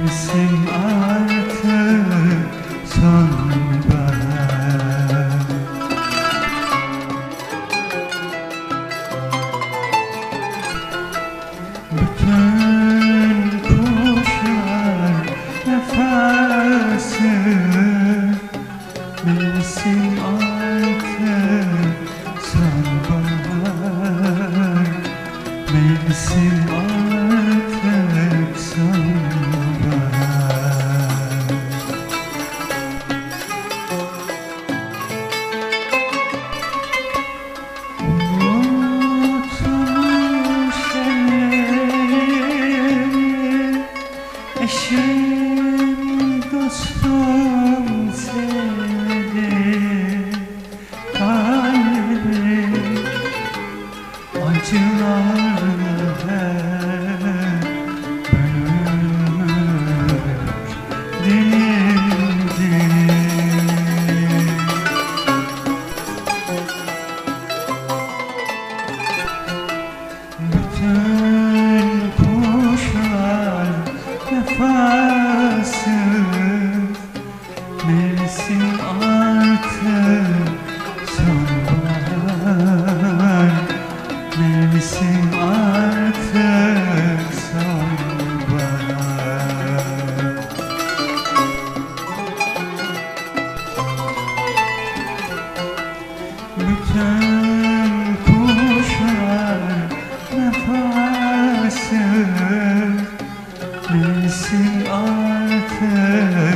Mevsim artık sonbahar. Bütün kuşlar vefası, mevsim artık sonbahar. Mevsim artık sonbahar. Unutmuş elleri, eşim dostum sevdi, kalbi acılarla bölünmüş değildi. Bütün kuşlar vefasız, mevsim artık sonbahar. Mevsim artık sonbahar. Bütün kuşlar vefasız, mevsim artık